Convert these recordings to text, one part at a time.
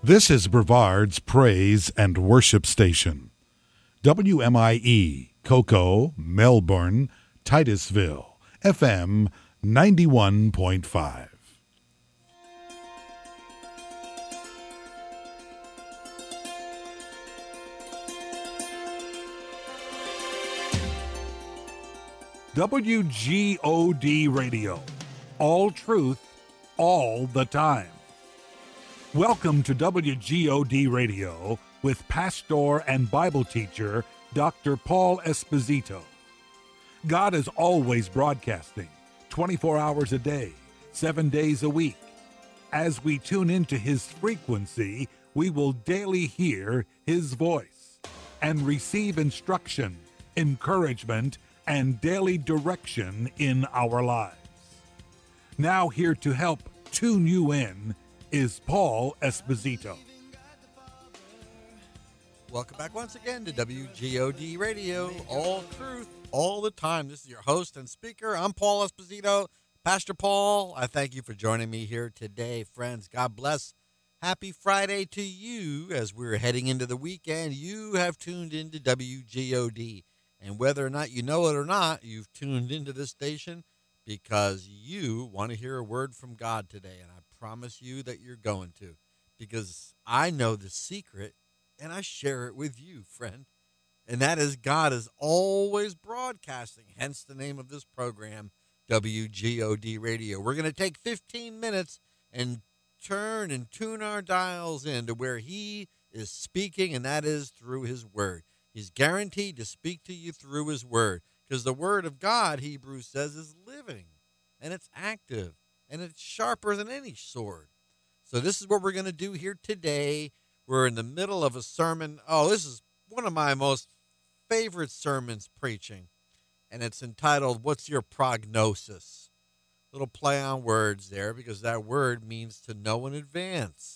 This is Brevard's Praise and Worship Station. WMIE, Cocoa, Melbourne, Titusville, FM 91.5. WGOD Radio. All truth, all the time. Welcome to WGOD Radio with pastor and Bible teacher Dr. Paul Esposito. God is always broadcasting 24 hours a day, 7 days a week. As we tune into his frequency, we will daily hear his voice and receive instruction, encouragement, and daily direction in our lives. Now here to help tune you in is Paul Esposito. Welcome back once again to WGOD Radio, all truth, all the time. This is your host and speaker. I'm Paul Esposito, Pastor Paul. I thank you for joining me here today, friends. God bless. Happy Friday to you as we're heading into the weekend. You have tuned into WGOD. And whether or not you know it or not, you've tuned into this station because you want to hear a word from God today. And I promise you that you're going to, because I know the secret and I share it with you, friend. And that is God is always broadcasting, hence the name of this program, WGOD Radio. We're going to take 15 minutes and turn and tune our dials in to where he is speaking, and that is through his word. He's guaranteed to speak to you through his word, because the word of God, Hebrews says, is living, and it's active, and it's sharper than any sword. So this is what we're going to do here today. We're in the middle of a sermon. Oh, this is one of my most favorite sermons preaching, and it's entitled, What's Your Prognosis? Little play on words there, because that word means to know in advance.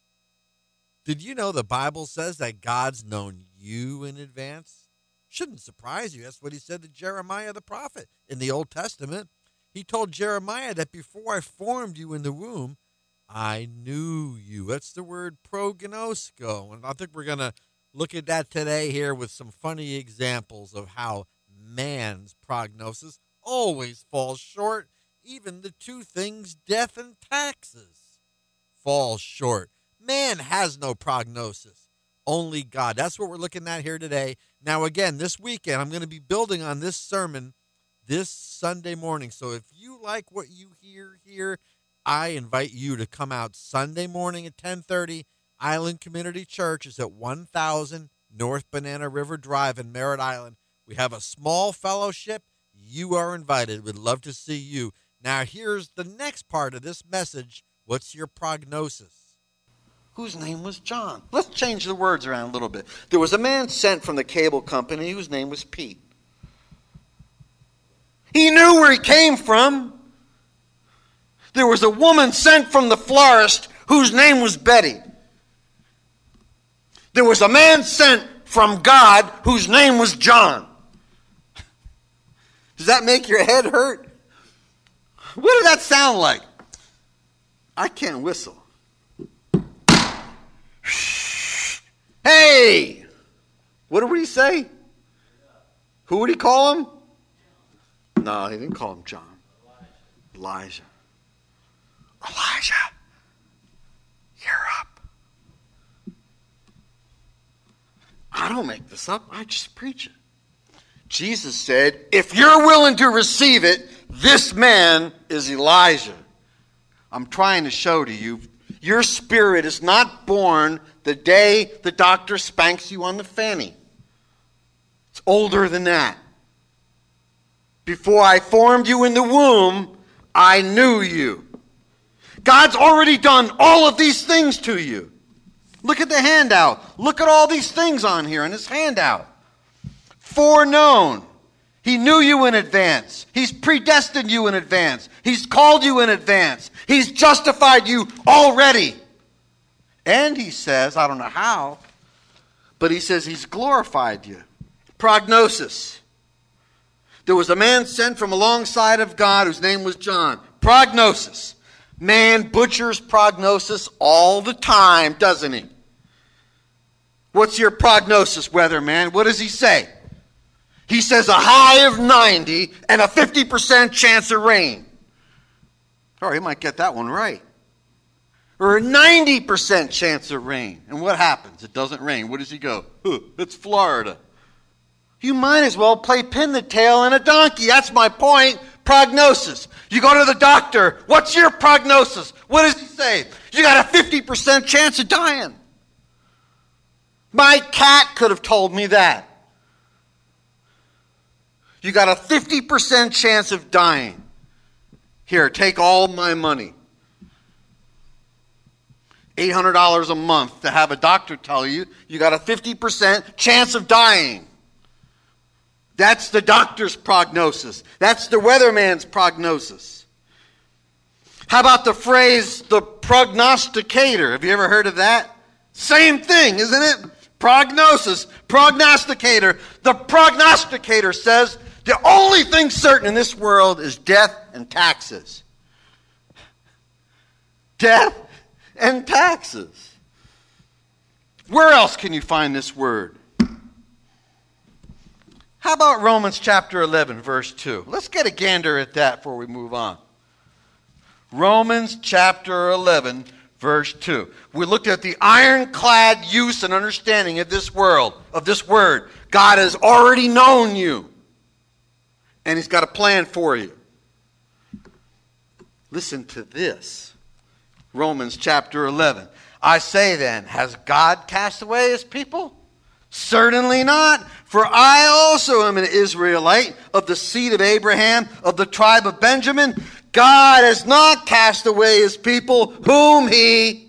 Did you know the Bible says that God's known you in advance? Shouldn't surprise you. That's what he said to Jeremiah the prophet in the Old Testament. He told Jeremiah that before I formed you in the womb, I knew you. That's the word prognosko. And I think we're going to look at that today here with some funny examples of how man's prognosis always falls short. Even the two things, death and taxes, fall short. Man has no prognosis. Only God. That's what we're looking at here today. Now, again, this weekend, I'm going to be building on this sermon this Sunday morning. So if you like what you hear here, I invite you to come out Sunday morning at 10:30. Island Community Church is at 1000 North Banana River Drive in Merritt Island. We have a small fellowship. You are invited. We'd love to see you. Now, here's the next part of this message. What's your prognosis? Whose name was John. Let's change the words around a little bit. There was a man sent from the cable company whose name was Pete. He knew where he came from. There was a woman sent from the florist whose name was Betty. There was a man sent from God whose name was John. Does that make your head hurt? What did that sound like? I can't whistle. Hey! What did he say? Who would he call him? No, he didn't call him John. Elijah. Elijah, you're up. I don't make this up. I just preach it. Jesus said, if you're willing to receive it, this man is Elijah. I'm trying to show to you, your spirit is not born the day the doctor spanks you on the fanny. It's older than that. Before I formed you in the womb, I knew you. God's already done all of these things to you. Look at the handout. Look at all these things on here in his handout. Foreknown. He knew you in advance. He's predestined you in advance. He's called you in advance. He's justified you already. And he says, I don't know how, but he says he's glorified you. Prognosis. There was a man sent from alongside of God whose name was John. Prognosis. Man butchers prognosis all the time, doesn't he? What's your prognosis, weatherman? What does he say? He says a high of 90 and a 50% chance of rain. Or he might get that one right. Or a 90% chance of rain. And what happens? It doesn't rain. Where does he go? It's Florida. You might as well play pin the tail on a donkey. That's my point. Prognosis. You go to the doctor. What's your prognosis? What does he say? You got a 50% chance of dying. My cat could have told me that. You got a 50% chance of dying. Here, take all my money. $800 a month to have a doctor tell you you got a 50% chance of dying. That's the doctor's prognosis. That's the weatherman's prognosis. How about the phrase, the prognosticator? Have you ever heard of that? Same thing, isn't it? Prognosis, prognosticator. The prognosticator says the only thing certain in this world is death and taxes. Death and taxes. Where else can you find this word? How about Romans chapter 11, verse 2? Let's get a gander at that before we move on. Romans chapter 11, verse 2. We looked at the ironclad use and understanding of this world, of this word. God has already known you, and he's got a plan for you. Listen to this. Romans chapter 11. I say then, has God cast away his people? Certainly not. For I also am an Israelite of the seed of Abraham, of the tribe of Benjamin. God has not cast away his people whom he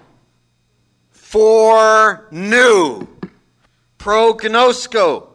foreknew. Prognosko.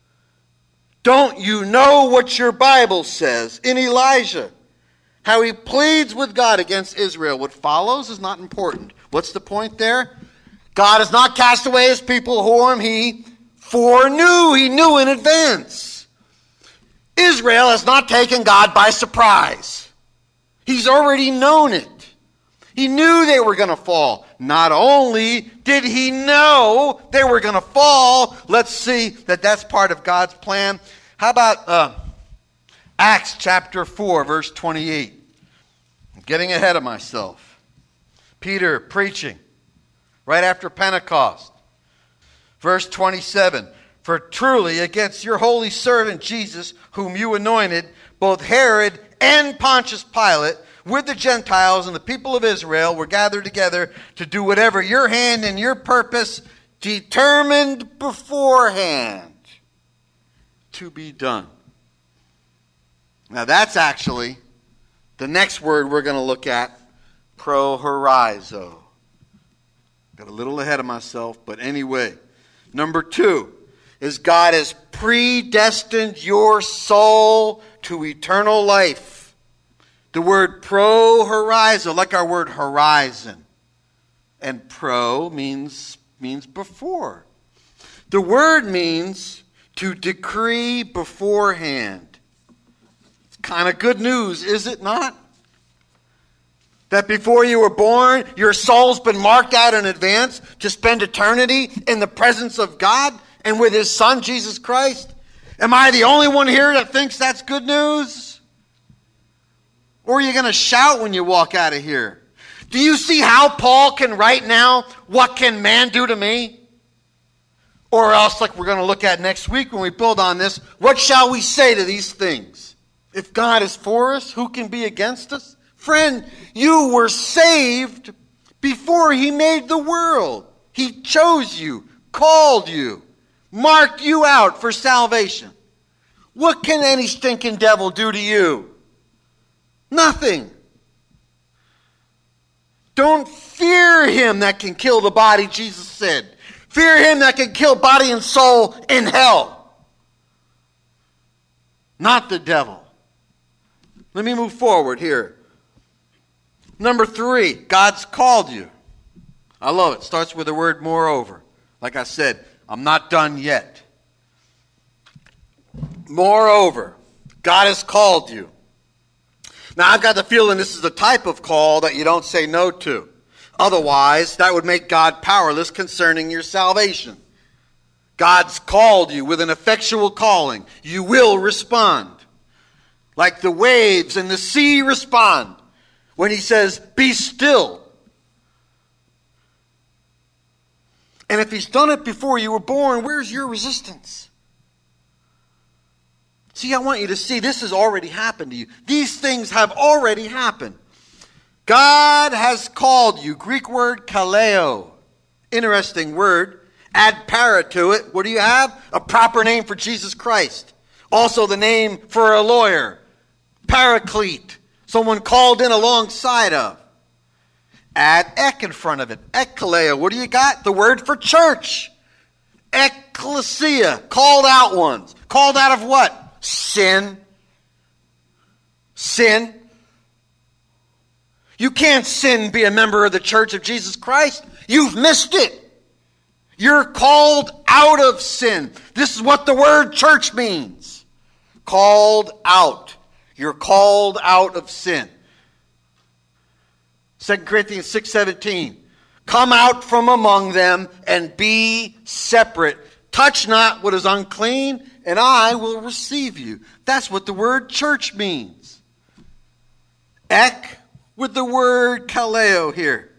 Don't you know what your Bible says in Elijah? How he pleads with God against Israel. What follows is not important. What's the point there? God has not cast away his people whom he foreknew. He knew in advance. Israel has not taken God by surprise. He's already known it. He knew they were going to fall. Not only did he know they were going to fall, let's see that that's part of God's plan. How about Acts chapter 4, verse 28? I'm getting ahead of myself. Peter preaching right after Pentecost. Verse 27. For truly against your holy servant Jesus, whom you anointed, both Herod and Pontius Pilate, with the Gentiles and the people of Israel, were gathered together to do whatever your hand and your purpose determined beforehand to be done. Now that's actually the next word we're going to look at, prohorizo. Got a little ahead of myself, but anyway. Number 2 is God has predestined your soul to eternal life. The word prohorizo, like our word horizon. And pro means before. The word means to decree beforehand. It's kind of good news, is it not? That before you were born, your soul's been marked out in advance to spend eternity in the presence of God and with his Son, Jesus Christ. Am I the only one here that thinks that's good news? Or are you going to shout when you walk out of here? Do you see how Paul can write now, what can man do to me? Or else, like we're going to look at next week when we build on this, what shall we say to these things? If God is for us, who can be against us? Friend, you were saved before he made the world. He chose you, called you, marked you out for salvation. What can any stinking devil do to you? Nothing. Don't fear him that can kill the body, Jesus said. Fear him that can kill body and soul in hell. Not the devil. Let me move forward here. Number 3, God's called you. I love it. Starts with the word moreover. Like I said, I'm not done yet. Moreover, God has called you. Now, I've got the feeling this is the type of call that you don't say no to. Otherwise, that would make God powerless concerning your salvation. God's called you with an effectual calling. You will respond. Like the waves and the sea respond when he says, be still. And if he's done it before you were born, where's your resistance? See, I want you to see this has already happened to you. These things have already happened. God has called you. Greek word kaleo. Interesting word. Add para to it. What do you have? A proper name for Jesus Christ. Also the name for a lawyer. Paraclete. Someone called in alongside of. Add ek in front of it. Ekkaleo. What do you got? The word for church. Ecclesia. Called out ones. Called out of what? Sin. Sin. You can't sin, be a member of the Church of Jesus Christ. You've missed it. You're called out of sin. This is what the word church means. Called out. You're called out of sin. 2 Corinthians 6:17. Come out from among them and be separate. Touch not what is unclean, and I will receive you. That's what the word church means. Ek with the word kaleo here.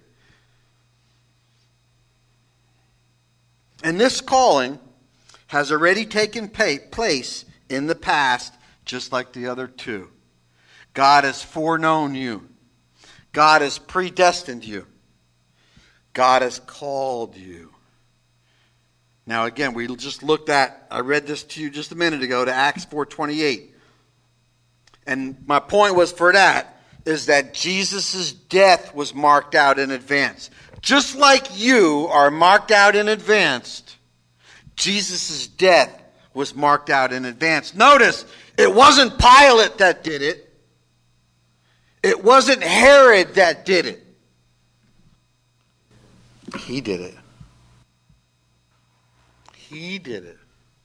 And this calling has already taken place in the past, just like the other two. God has foreknown you. God has predestined you. God has called you. Now again, we just looked at, I read this to you just a minute ago, to Acts 4:28. And my point was for that, is that Jesus' death was marked out in advance. Just like you are marked out in advance, Jesus' death was marked out in advance. Notice, it wasn't Pilate that did it. It wasn't Herod that did it. He did it. He did it.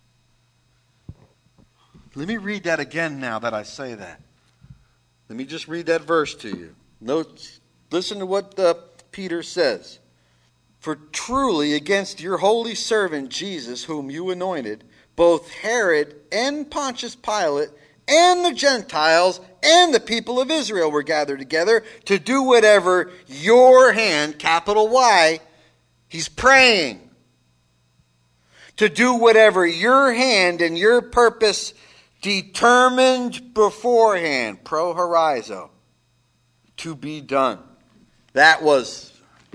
Let me read that again now that I say that. Let me just read that verse to you. Note, listen to what Peter says. For truly against your holy servant Jesus, whom you anointed, both Herod and Pontius Pilate and the Gentiles and the people of Israel were gathered together to do whatever your hand, capital Y, he's praying, to do whatever your hand and your purpose determined beforehand, pro horizo, to be done. That was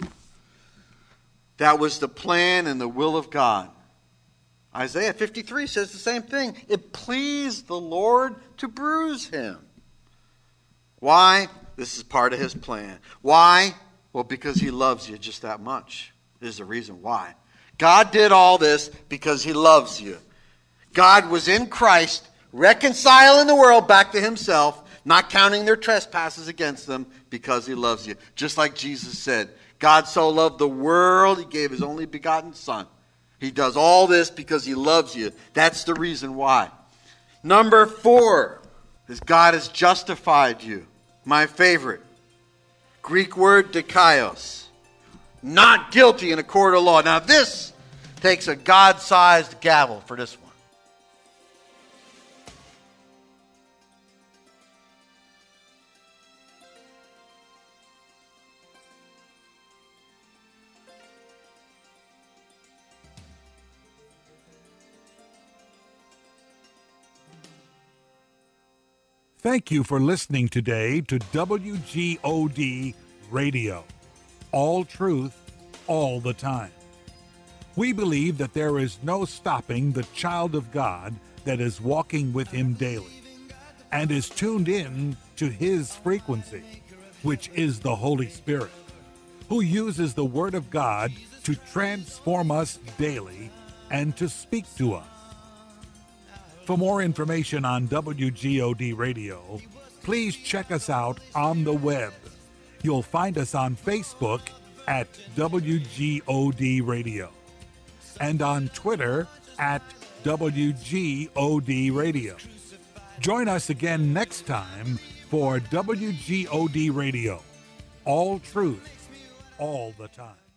the plan and the will of God. Isaiah 53 says the same thing. It pleased the Lord to bruise him. Why? This is part of his plan. Why? Well, because he loves you just that much is the reason why. God did all this because he loves you. God was in Christ, reconciling the world back to himself, not counting their trespasses against them, because he loves you. Just like Jesus said, God so loved the world, he gave his only begotten Son. He does all this because he loves you. That's the reason why. Number 4 is God has justified you. My favorite. Greek word dikaios. Not guilty in a court of law. Now this takes a God-sized gavel for this one. Thank you for listening today to WGOD Radio. All truth, all the time. We believe that there is no stopping the child of God that is walking with him daily and is tuned in to his frequency, which is the Holy Spirit, who uses the Word of God to transform us daily and to speak to us. For more information on WGOD Radio, please check us out on the web. You'll find us on Facebook at WGOD Radio and on Twitter at WGOD Radio. Join us again next time for WGOD Radio. All truth, all the time.